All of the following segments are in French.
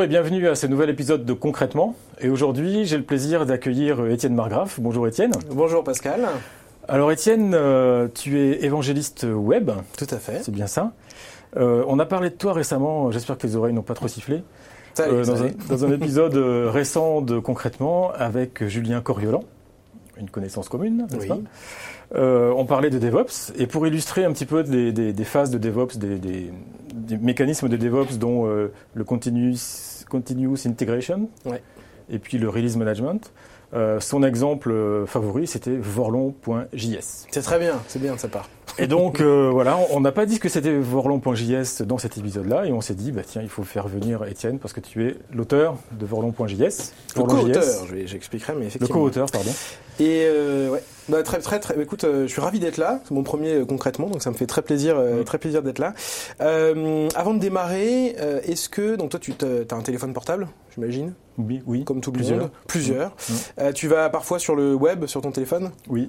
Bonjour et bienvenue à ce nouvel épisode de Concrètement. Et aujourd'hui, j'ai le plaisir d'accueillir Étienne Margraff. Bonjour Étienne. Bonjour Pascal. Alors Étienne, tu es évangéliste web. Tout à fait. C'est bien ça. On a parlé de toi récemment, j'espère que les oreilles n'ont pas trop sifflé. Dans un épisode récent de Concrètement avec Julien Coriolan, une connaissance commune, n'est-ce pas ? On parlait de DevOps, et pour illustrer un petit peu des phases de DevOps, des mécanismes de DevOps dont le continuous integration, et puis le release management, son exemple favori, c'était vorlon.js. C'est très bien, c'est bien de sa part. Et donc, voilà, on n'a pas dit que c'était vorlon.js dans cet épisode-là, et on s'est dit, tiens, il faut faire venir Étienne, parce que tu es l'auteur de vorlon.js. Le co-auteur, j'expliquerai, mais effectivement. Le co-auteur, pardon. Et très, écoute, je suis ravi d'être là, c'est mon premier concrètement, donc ça me fait très plaisir d'être là. Avant de démarrer, est-ce que, donc toi tu as un téléphone portable, j'imagine ? Oui. Comme tout le monde. Plusieurs. Tu vas parfois sur le web, sur ton téléphone ? Oui.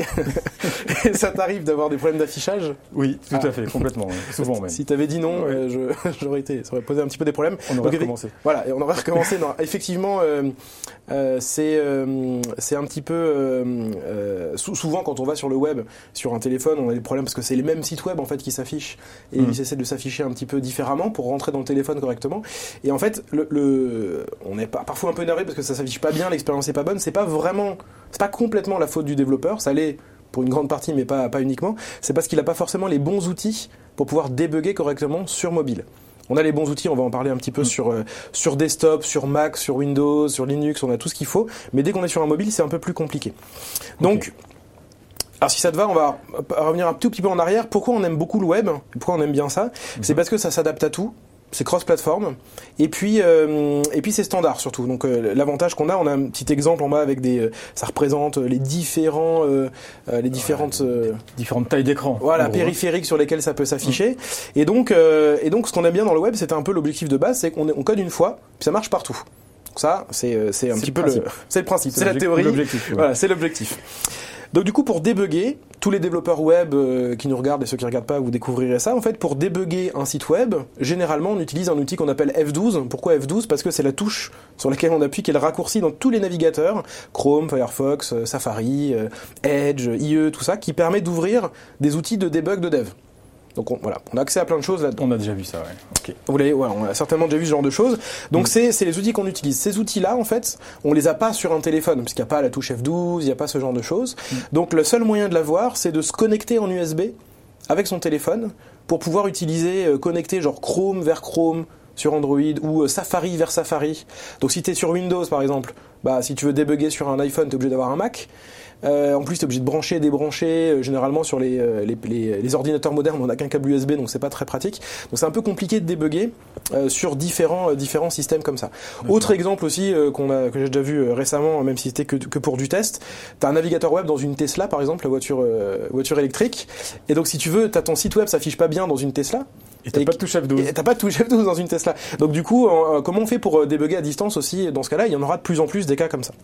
Et ça t'arrive d'avoir des problèmes d'affichage ? Oui, tout à fait, complètement, souvent même. Si t'avais dit non, ça aurait posé un petit peu des problèmes. On aurait recommencé. Voilà, et on aurait recommencé. Non, effectivement, c'est un petit peu... souvent, quand on va sur le web, sur un téléphone, on a des problèmes parce que c'est les mêmes sites web en fait qui s'affichent et ils essaient de s'afficher un petit peu différemment pour rentrer dans le téléphone correctement. Et en fait, on est parfois un peu énervé parce que ça s'affiche pas bien, l'expérience est pas bonne. C'est pas complètement la faute du développeur. Ça l'est pour une grande partie, mais pas uniquement. C'est parce qu'il a pas forcément les bons outils pour pouvoir débugger correctement sur mobile. On a les bons outils, on va en parler un petit peu sur desktop, sur Mac, sur Windows, sur Linux, on a tout ce qu'il faut. Mais dès qu'on est sur un mobile, c'est un peu plus compliqué. Donc, alors si ça te va, on va revenir un tout petit peu en arrière. Pourquoi on aime beaucoup le web ? Pourquoi on aime bien ça ? C'est parce que ça s'adapte à tout. C'est cross-platform, et puis c'est standard surtout. Donc l'avantage qu'on a, on a un petit exemple en bas avec ça représente les différentes tailles d'écran. Voilà, périphériques sur lesquels ça peut s'afficher. Et donc ce qu'on aime bien dans le web, c'était un peu l'objectif de base, c'est qu'on code une fois, puis ça marche partout. Donc ça, c'est un petit peu c'est le principe, c'est la théorie. L'objectif. Voilà, c'est l'objectif. Donc du coup, pour débugger, tous les développeurs web qui nous regardent et ceux qui ne regardent pas, vous découvrirez ça. En fait, pour débugger un site web, généralement, on utilise un outil qu'on appelle F12. Pourquoi F12 ? Parce que c'est la touche sur laquelle on appuie qui est le raccourci dans tous les navigateurs, Chrome, Firefox, Safari, Edge, IE, tout ça, qui permet d'ouvrir des outils de debug de dev. Donc on a accès à plein de choses là-dedans. On a déjà vu ça, ouais. Okay. On a certainement déjà vu ce genre de choses. Donc c'est les outils qu'on utilise. Ces outils-là, en fait, on les a pas sur un téléphone, parce qu'il n'y a pas la touche F12, il n'y a pas ce genre de choses. Donc le seul moyen de l'avoir, c'est de se connecter en USB avec son téléphone pour pouvoir connecter genre Chrome vers Chrome sur Android ou Safari vers Safari. Donc si tu es sur Windows par exemple, si tu veux débugger sur un iPhone, tu es obligé d'avoir un Mac. En plus, tu es obligé de brancher et débrancher. Généralement, sur les ordinateurs modernes, on n'a qu'un câble USB, donc c'est pas très pratique. Donc c'est un peu compliqué de débugger sur différents systèmes comme ça. D'accord. Autre exemple aussi que j'ai déjà vu récemment, même si c'était que pour du test, tu as un navigateur web dans une Tesla, par exemple, la voiture électrique. Et donc si tu veux, ton site web s'affiche pas bien dans une Tesla. Et t'as pas de touche F12. Et t'as pas de touche F12 dans une Tesla. Donc du coup, comment on fait pour débugger à distance aussi ? Dans ce cas-là, il y en aura de plus en plus des cas comme ça.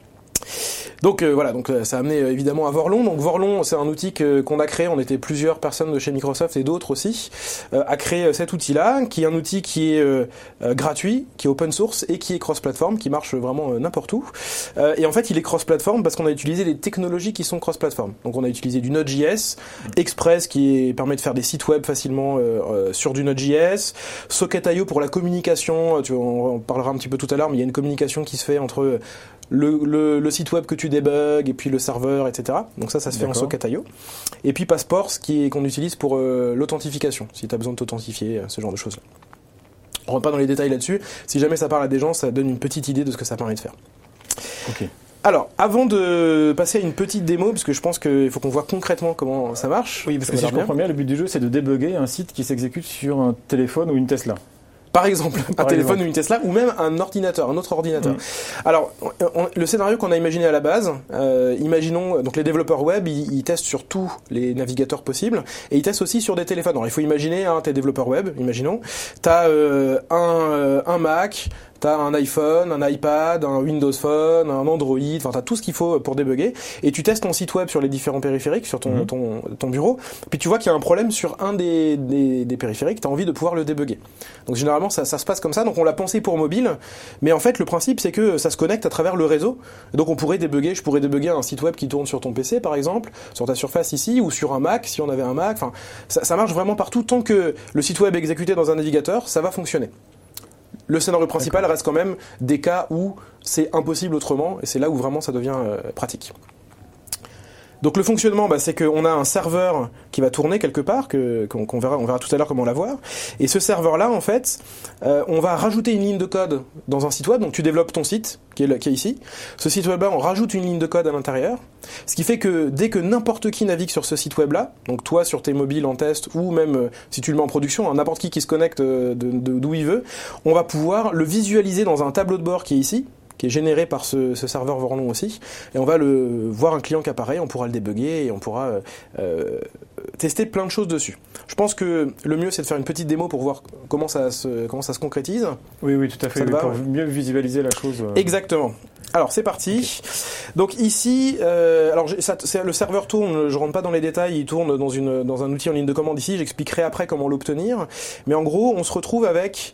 Donc ça a amené évidemment à Vorlon. Donc Vorlon, c'est un outil qu'on a créé. On était plusieurs personnes de chez Microsoft et d'autres aussi à créer cet outil-là, qui est un outil qui est gratuit, qui est open source et qui est cross-platform, qui marche vraiment n'importe où. Et en fait, il est cross-platform parce qu'on a utilisé les technologies qui sont cross-platform. Donc on a utilisé du Node.js, Express qui permet de faire des sites web facilement sur du Node.js, Socket.io pour la communication. On parlera un petit peu tout à l'heure, mais il y a une communication qui se fait entre le site web que tu débugs et puis le serveur, etc. Donc ça se fait en Socket.io. Et puis Passport, qu'on utilise pour l'authentification, si tu as besoin de t'authentifier, ce genre de choses-là. On rentre pas dans les détails là-dessus. Si jamais ça parle à des gens, ça donne une petite idée de ce que ça permet de faire. Ok. Alors, avant de passer à une petite démo, parce que je pense qu'il faut qu'on voit concrètement comment ça marche. Oui, parce que si je comprends bien, le but du jeu, c'est de débugger un site qui s'exécute sur un téléphone ou une Tesla. Par exemple, un téléphone ou une Tesla, ou même un autre ordinateur. Alors, le scénario qu'on a imaginé à la base, imaginons, donc les développeurs web, ils testent sur tous les navigateurs possibles, et ils testent aussi sur des téléphones. Alors, il faut imaginer, t'es développeur web, imaginons, t'as un Mac, tu as un iPhone, un iPad, un Windows Phone, un Android, enfin tu as tout ce qu'il faut pour débugger, et tu testes ton site web sur les différents périphériques, sur ton bureau, puis tu vois qu'il y a un problème sur un des périphériques, tu as envie de pouvoir le débugger. Donc généralement ça se passe comme ça, donc on l'a pensé pour mobile, mais en fait le principe c'est que ça se connecte à travers le réseau, donc je pourrais débugger un site web qui tourne sur ton PC par exemple, sur ta Surface ici, ou sur un Mac si on avait un Mac, enfin ça marche vraiment partout, tant que le site web est exécuté dans un navigateur, ça va fonctionner. Le scénario principal reste quand même des cas où c'est impossible autrement, et c'est là où vraiment ça devient pratique. Donc le fonctionnement, c'est qu'on a un serveur qui va tourner quelque part, on verra tout à l'heure comment on la voir. Et ce serveur-là, en fait, on va rajouter une ligne de code dans un site web. Donc tu développes ton site, qui est ici. Ce site web-là, on rajoute une ligne de code à l'intérieur. Ce qui fait que dès que n'importe qui navigue sur ce site web-là, donc toi sur tes mobiles en test, ou même si tu le mets en production, n'importe qui se connecte d'où il veut, on va pouvoir le visualiser dans un tableau de bord qui est ici, qui est généré par ce serveur Vorlon aussi, et on va voir un client qui apparaît, on pourra le débugger et on pourra tester plein de choses dessus. Je pense que le mieux c'est de faire une petite démo pour voir comment ça se concrétise. Oui, tout à fait, pour mieux visualiser la chose. Exactement. Alors c'est parti. Okay. Donc ici, le serveur tourne, je rentre pas dans les détails, il tourne dans un outil en ligne de commande ici, j'expliquerai après comment l'obtenir, mais en gros on se retrouve avec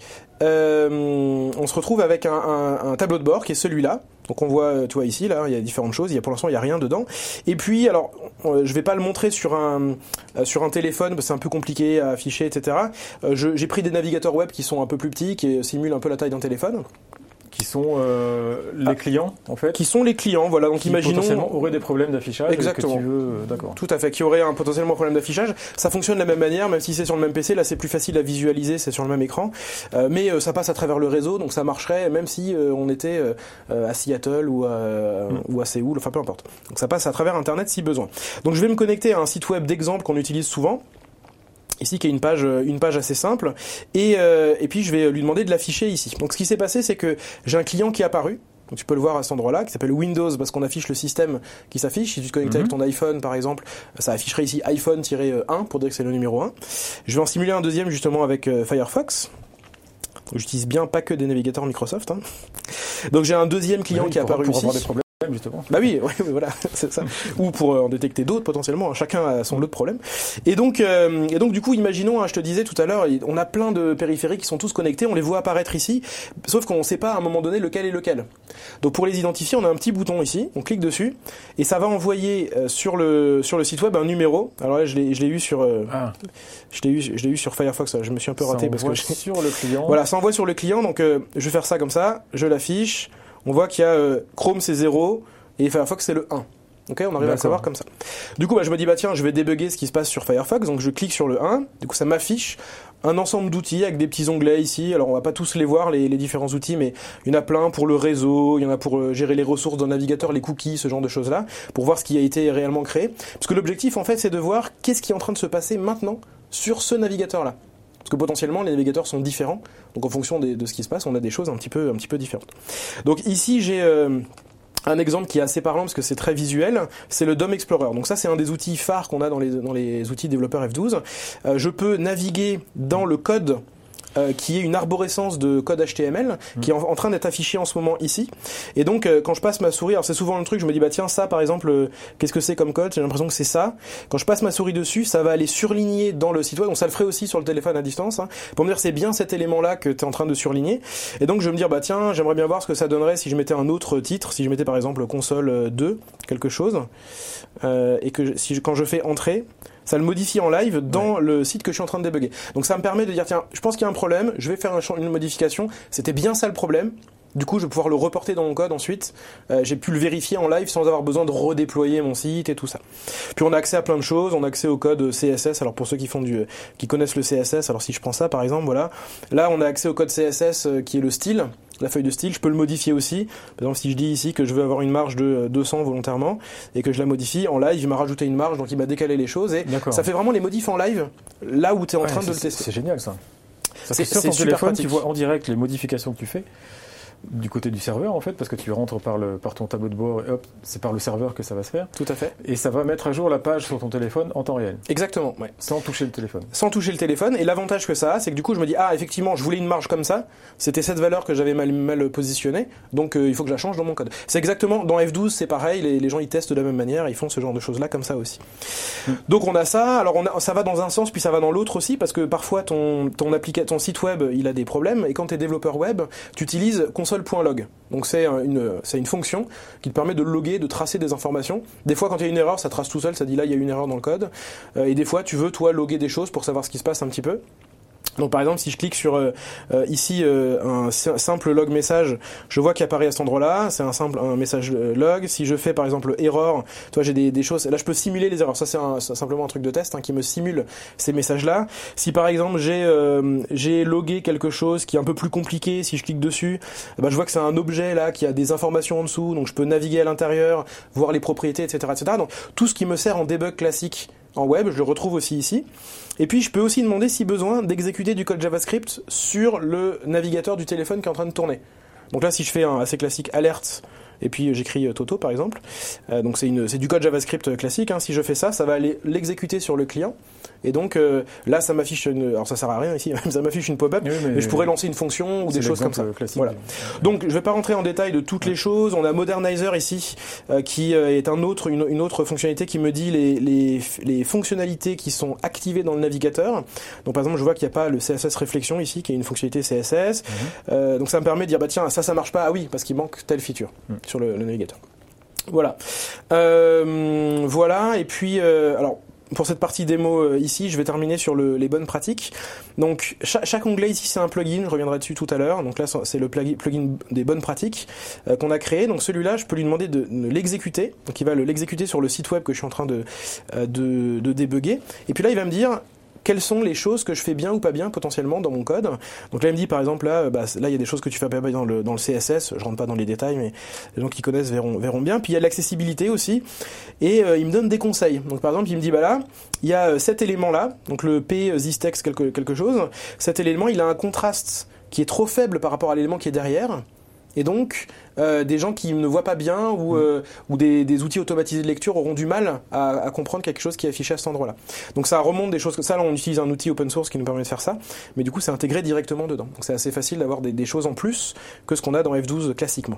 un tableau de bord qui est celui-là. Donc on voit, tu vois ici, là, il y a différentes choses. Pour l'instant, il y a rien dedans. Et puis, alors, je vais pas le montrer sur un téléphone parce que c'est un peu compliqué à afficher, etc. J'ai pris des navigateurs web qui sont un peu plus petits, qui simulent un peu la taille d'un téléphone. Qui sont les clients, en fait. Qui sont les clients, voilà. Donc imaginons potentiellement auraient des problèmes d'affichage. Exactement. Que tu veux, d'accord. Tout à fait. Qui auraient potentiellement un problème d'affichage. Ça fonctionne de la même manière, même si c'est sur le même PC. Là, c'est plus facile à visualiser, c'est sur le même écran. Mais ça passe à travers le réseau, donc ça marcherait même si on était à Seattle ou à Séoul, enfin peu importe. Donc ça passe à travers Internet si besoin. Donc je vais me connecter à un site web d'exemple qu'on utilise souvent. Ici, qui est une page assez simple, et puis je vais lui demander de l'afficher ici. Donc ce qui s'est passé, c'est que j'ai un client qui est apparu, donc tu peux le voir à cet endroit-là, qui s'appelle Windows, parce qu'on affiche le système qui s'affiche. Si tu te connectes avec ton iPhone, par exemple, ça afficherait ici iPhone-1, pour dire que c'est le numéro 1. Je vais en simuler un deuxième, justement, avec Firefox. Donc, j'utilise bien pas que des navigateurs Microsoft. Donc j'ai un deuxième client qui est apparu ici. Avoir des problèmes. Justement. Bah oui, voilà, c'est ça. Ou pour en détecter d'autres potentiellement, chacun a son lot de problèmes. Et donc du coup, imaginons, je te disais tout à l'heure, on a plein de périphériques qui sont tous connectés, on les voit apparaître ici, sauf qu'on ne sait pas à un moment donné lequel est lequel. Donc pour les identifier, on a un petit bouton ici, on clique dessus, et ça va envoyer sur le site web un numéro. Alors là, je l'ai eu sur Firefox, je me suis un peu raté parce que sur le client. Voilà, ça envoie sur le client, donc je vais faire ça comme ça, je l'affiche. On voit qu'il y a Chrome c'est 0 et Firefox c'est le 1. Ok, on arrive à le savoir comme ça. Du coup, je me dis tiens, je vais débugger ce qui se passe sur Firefox, donc je clique sur le 1. Du coup, ça m'affiche un ensemble d'outils avec des petits onglets ici. Alors, on va pas tous les voir les différents outils, mais il y en a plein pour le réseau, il y en a pour gérer les ressources d'un navigateur, les cookies, ce genre de choses-là, pour voir ce qui a été réellement créé. Parce que l'objectif, en fait, c'est de voir qu'est-ce qui est en train de se passer maintenant sur ce navigateur-là. Parce que potentiellement, les navigateurs sont différents. Donc, en fonction de ce qui se passe, on a des choses un petit peu différentes. Donc, ici, j'ai un exemple qui est assez parlant parce que c'est très visuel. C'est le DOM Explorer. Donc, ça, c'est un des outils phares qu'on a dans les outils développeurs F12. Je peux naviguer dans le code qui est une arborescence de code HTML qui est en train d'être affiché en ce moment ici. Et donc quand je passe ma souris, alors c'est souvent le truc, je me dis tiens, ça par exemple, qu'est-ce que c'est comme code? J'ai l'impression que c'est ça. Quand je passe ma souris dessus, ça va aller surligner dans le site web. Donc ça le ferait aussi sur le téléphone à distance, pour me dire c'est bien cet élément-là que tu es en train de surligner. Et donc je vais me dire tiens, j'aimerais bien voir ce que ça donnerait si je mettais un autre titre, si je mettais par exemple console 2 quelque chose, et que quand je fais entrer, ça le modifie en live dans le site que je suis en train de débugger. Donc ça me permet de dire tiens, je pense qu'il y a un problème, je vais faire une modification, c'était bien ça le problème. Du coup, je vais pouvoir le reporter dans mon code ensuite. J'ai pu le vérifier en live sans avoir besoin de redéployer mon site et tout ça. Puis on a accès à plein de choses. On a accès au code CSS. Alors pour ceux qui connaissent le CSS, alors si je prends ça par exemple, voilà. Là, on a accès au code CSS qui est le style, la feuille de style. Je peux le modifier aussi. Par exemple, si je dis ici que je veux avoir une marge de 200 volontairement et que je la modifie en live, il m'a rajouté une marge, donc il m'a décalé les choses et ça fait vraiment les modifs en live là où tu es en train de le tester. C'est génial ça. C'est sur ton téléphone, tu vois en direct les modifications que tu fais. du côté du serveur, en fait, parce que tu rentres par ton tableau de bord et hop, c'est par le serveur que ça va se faire. Tout à fait. Et ça va mettre à jour la page sur ton téléphone en temps réel. Exactement, ouais. Sans toucher le téléphone. Sans toucher le téléphone. Et l'avantage que ça a, c'est que du coup, je me dis, effectivement, je voulais une marge comme ça. C'était cette valeur que j'avais mal positionnée. Donc, il faut que je la change dans mon code. C'est exactement, dans F12, c'est pareil. Les gens, ils testent de la même manière. Ils font ce genre de choses-là comme ça aussi. Donc, on a ça. Alors, ça va dans un sens, puis ça va dans l'autre aussi, parce que parfois, ton site web, il a des problèmes. Et quand tu es développeur web, tu utilises console.log. Donc, c'est une fonction qui te permet de loguer, de tracer des informations. Des fois, quand il y a une erreur, ça trace tout seul. Ça dit là, il y a une erreur dans le code. Et des fois, tu veux, toi, loguer des choses pour savoir ce qui se passe un petit peu. Donc par exemple, si je clique sur ici un simple log message, je vois qu'il apparaît à cet endroit-là, c'est un message log. Si je fais par exemple error, toi j'ai des choses, là je peux simuler les erreurs. Ça c'est simplement un truc de test qui me simule ces messages-là. Si par exemple j'ai logué quelque chose qui est un peu plus compliqué, si je clique dessus, je vois que c'est un objet là qui a des informations en dessous, donc je peux naviguer à l'intérieur, voir les propriétés, etc., etc. Donc tout ce qui me sert en debug classique en web, je le retrouve aussi ici. Et puis je peux aussi demander si besoin d'exécuter du code JavaScript sur le navigateur du téléphone qui est en train de tourner. Donc là si je fais un assez classique alert et puis j'écris Toto par exemple, donc c'est du code JavaScript classique, si je fais ça, ça va aller l'exécuter sur le client. Et donc là ça m'affiche alors ça sert à rien ici, ça m'affiche une pop-up, oui, mais je pourrais lancer une fonction ou des choses comme ça. Classique. Voilà. Donc je vais pas rentrer en détail de toutes les choses. On a Modernizer ici qui est une autre fonctionnalité qui me dit les fonctionnalités qui sont activées dans le navigateur. Donc par exemple je vois qu'il n'y a pas le CSS réflexion ici qui est une fonctionnalité CSS. Donc ça me permet de dire tiens ça marche pas, oui parce qu'il manque telle feature sur le navigateur. Voilà. Voilà et puis alors pour cette partie démo ici, je vais terminer sur les bonnes pratiques. Donc chaque onglet ici c'est un plugin, je reviendrai dessus tout à l'heure. Donc là c'est le plugin des bonnes pratiques qu'on a créé. Donc celui-là, je peux lui demander de l'exécuter. Donc il va l'exécuter sur le site web que je suis en train de débugger. Et puis là il va me dire quelles sont les choses que je fais bien ou pas bien potentiellement dans mon code. Donc là il me dit par exemple là il y a des choses que tu fais pas bien dans le CSS, je rentre pas dans les détails mais les gens qui connaissent verront bien. Puis il y a l'accessibilité aussi et il me donne des conseils. Donc par exemple il me dit là il y a cet élément là, donc le p zistex quelque chose. Cet élément il a un contraste qui est trop faible par rapport à l'élément qui est derrière. Et donc, des gens qui ne voient pas bien ou des outils automatisés de lecture auront du mal à comprendre quelque chose qui est affiché à cet endroit-là. Donc ça remonte des choses que ça. Là, on utilise un outil open source qui nous permet de faire ça, mais du coup, c'est intégré directement dedans. Donc c'est assez facile d'avoir des choses en plus que ce qu'on a dans F12 classiquement.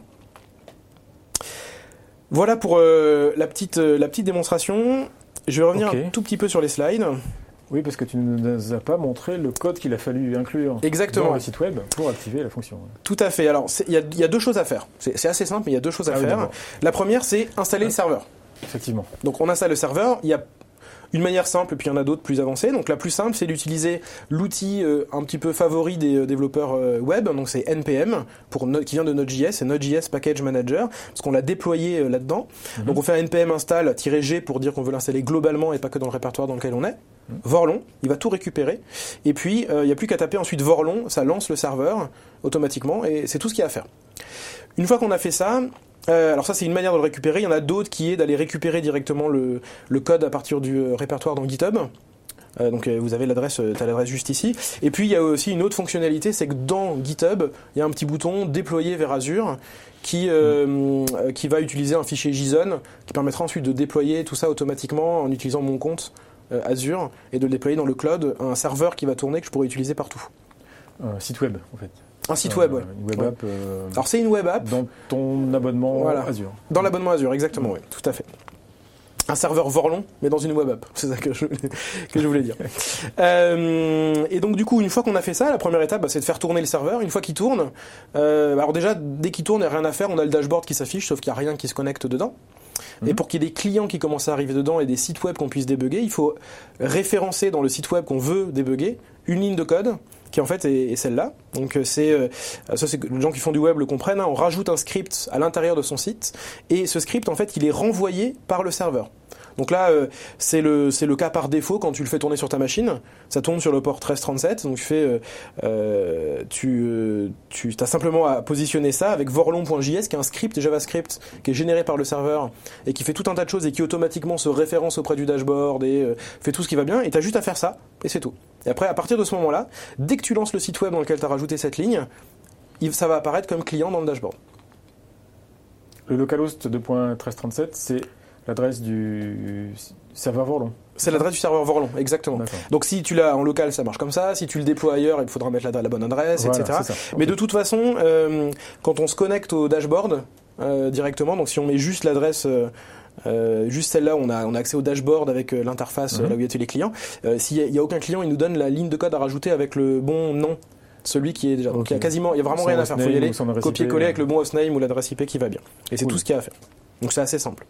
Voilà pour la petite démonstration. Je vais revenir un tout petit peu sur les slides. Oui, parce que tu ne nous as pas montré le code qu'il a fallu inclure dans le site web pour activer la fonction. Tout à fait. Alors, il y a deux choses à faire. C'est assez simple, mais il y a deux choses à faire. La première, c'est installer le serveur. Effectivement. Donc, on installe le serveur. Il y a une manière simple, et puis il y en a d'autres plus avancées. Donc, la plus simple, c'est d'utiliser l'outil un petit peu favori des développeurs web. Donc, c'est NPM, qui vient de Node.js. C'est Node.js Package Manager, parce qu'on l'a déployé là-dedans. Donc, on fait un npm install -g pour dire qu'on veut l'installer globalement et pas que dans le répertoire dans lequel on est. Vorlon, il va tout récupérer. Et puis, il n'y a plus qu'à taper ensuite Vorlon, ça lance le serveur automatiquement, et c'est tout ce qu'il y a à faire. Une fois qu'on a fait ça, alors ça c'est une manière de le récupérer, il y en a d'autres qui est d'aller récupérer directement le code à partir du répertoire dans GitHub. Donc vous avez l'adresse, t'as l'adresse juste ici. Et puis il y a aussi une autre fonctionnalité, c'est que dans GitHub, il y a un petit bouton déployer vers Azure qui va utiliser un fichier JSON qui permettra ensuite de déployer tout ça automatiquement en utilisant mon compte Azure et de le déployer dans le cloud, un serveur qui va tourner que je pourrais utiliser partout. Un site web en fait. Un site web, ouais. Une web app. Alors c'est une web app. Dans ton abonnement Azure. Dans l'abonnement Azure, exactement, oui, tout à fait. Un serveur Vorlon, mais dans une web app. C'est ça que je voulais dire. Et donc du coup, une fois qu'on a fait ça, la première étape, c'est de faire tourner le serveur. Une fois qu'il tourne, alors déjà, dès qu'il tourne, il n'y a rien à faire. On a le dashboard qui s'affiche, sauf qu'il n'y a rien qui se connecte dedans. Et pour qu'il y ait des clients qui commencent à arriver dedans et des sites web qu'on puisse débugger, il faut référencer dans le site web qu'on veut débugger une ligne de code qui en fait est celle-là. Donc ça c'est les gens qui font du web le comprennent. On rajoute un script à l'intérieur de son site et ce script en fait il est renvoyé par le serveur. Donc là, c'est le cas par défaut quand tu le fais tourner sur ta machine. Ça tourne sur le port 1337. Donc tu as simplement à positionner ça avec vorlon.js, qui est un script JavaScript qui est généré par le serveur et qui fait tout un tas de choses et qui automatiquement se référence auprès du dashboard et fait tout ce qui va bien. Et tu as juste à faire ça et c'est tout. Et après, à partir de ce moment-là, dès que tu lances le site web dans lequel tu as rajouté cette ligne, ça va apparaître comme client dans le dashboard. Le localhost 2.1337, c'est l'adresse du serveur Vorlon. C'est l'adresse du serveur Vorlon, exactement. D'accord. Donc si tu l'as en local, ça marche comme ça. Si tu le déploies ailleurs, il faudra mettre la bonne adresse, Voilà, etc. Mais de toute façon, quand on se connecte au dashboard directement, donc si on met juste l'adresse, juste celle-là, on a accès au dashboard avec l'interface là où il y a tous les clients. S'il n'y a aucun client, il nous donne la ligne de code à rajouter avec le bon nom. Celui qui est déjà. Donc il y a vraiment rien à faire. Il faut y aller, copier-coller avec le bon hostname ou l'adresse IP qui va bien. Et c'est tout ce qu'il y a à faire. Donc c'est assez simple.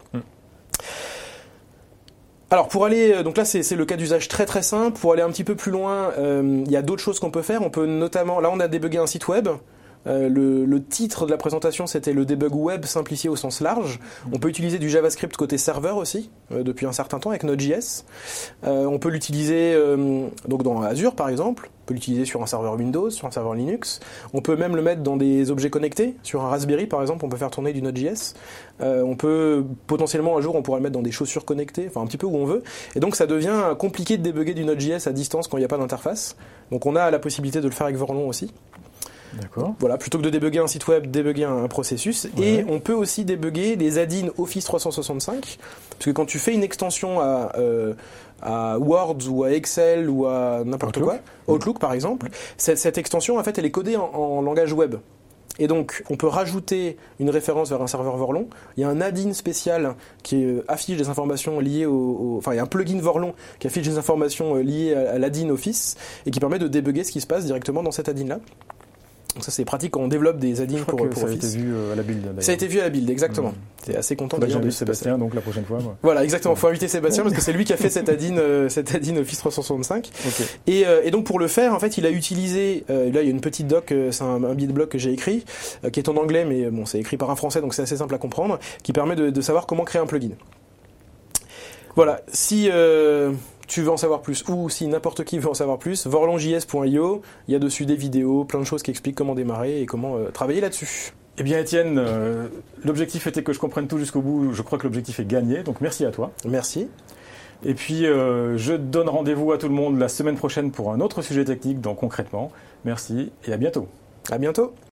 Alors pour aller, donc là c'est le cas d'usage très très simple. Pour aller un petit peu plus loin, il y a d'autres choses qu'on peut faire. On peut notamment, là on a débugué un site web. Le titre de la présentation, c'était le debug web simplifié au sens large. On peut utiliser du JavaScript côté serveur aussi, depuis un certain temps avec Node.js. On peut l'utiliser donc dans Azure par exemple. On peut l'utiliser sur un serveur Windows, sur un serveur Linux. On peut même le mettre dans des objets connectés. Sur un Raspberry par exemple, on peut faire tourner du Node.js. On peut potentiellement un jour, on pourra le mettre dans des chaussures connectées, enfin un petit peu où on veut. Et donc ça devient compliqué de débugger du Node.js à distance quand il n'y a pas d'interface. Donc on a la possibilité de le faire avec Vorlon aussi. D'accord. Voilà, plutôt que de débugger un site web, débugger un processus. Ouais. Et on peut aussi débugger les add-ins Office 365, parce que quand tu fais une extension à Word ou à Excel ou à n'importe quoi, Outlook par exemple, cette extension en fait elle est codée en langage web. Et donc, on peut rajouter une référence vers un serveur Vorlon. Il y a un add-in spécial qui affiche des informations liées enfin, il y a un plugin Vorlon qui affiche des informations liées à l'add-in Office et qui permet de débugger ce qui se passe directement dans cet add-in-là. Donc ça c'est pratique quand on développe des add-ins pour Office. Ça a été vu à la build d'ailleurs. Ça a été vu à la build, exactement. T'es assez content d'ailleurs de Sébastien donc la prochaine fois. Moi. Voilà, exactement. Faut inviter Sébastien parce que c'est lui qui a fait cet add-in Office 365. Okay. Et donc pour le faire, en fait, il a utilisé. Là, il y a une petite doc, c'est un billet de blog que j'ai écrit, qui est en anglais, mais bon, c'est écrit par un Français, donc c'est assez simple à comprendre, qui permet de savoir comment créer un plugin. Voilà. Si tu veux en savoir plus, ou si n'importe qui veut en savoir plus, vorlonjs.io, il y a dessus des vidéos, plein de choses qui expliquent comment démarrer et comment travailler là-dessus. Eh bien Étienne, l'objectif était que je comprenne tout jusqu'au bout, je crois que l'objectif est gagné, donc merci à toi. Merci. Et puis je donne rendez-vous à tout le monde la semaine prochaine pour un autre sujet technique, donc concrètement, merci et à bientôt. À bientôt.